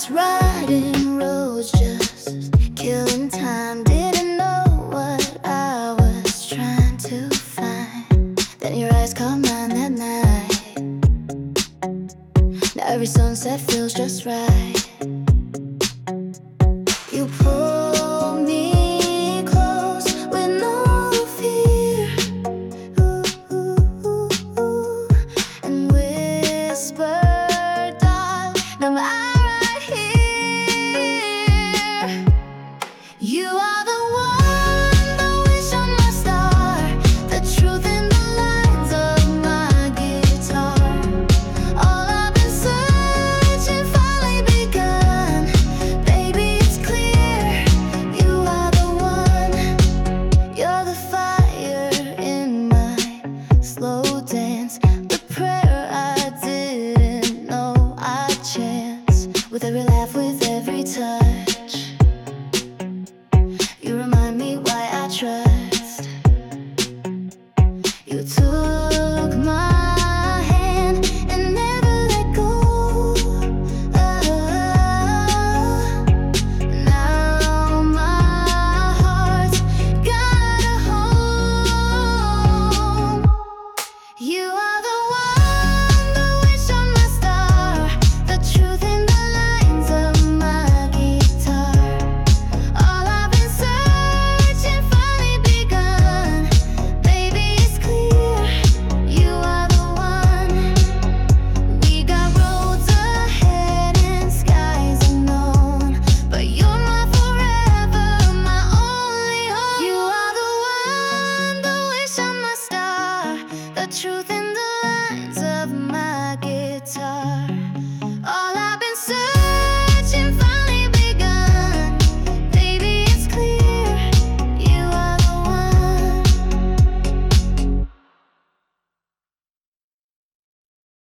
was riding roads, just killing time. Didn't know what I was trying to find. Then your eyes caught mine that night. Now every sunset feels just right.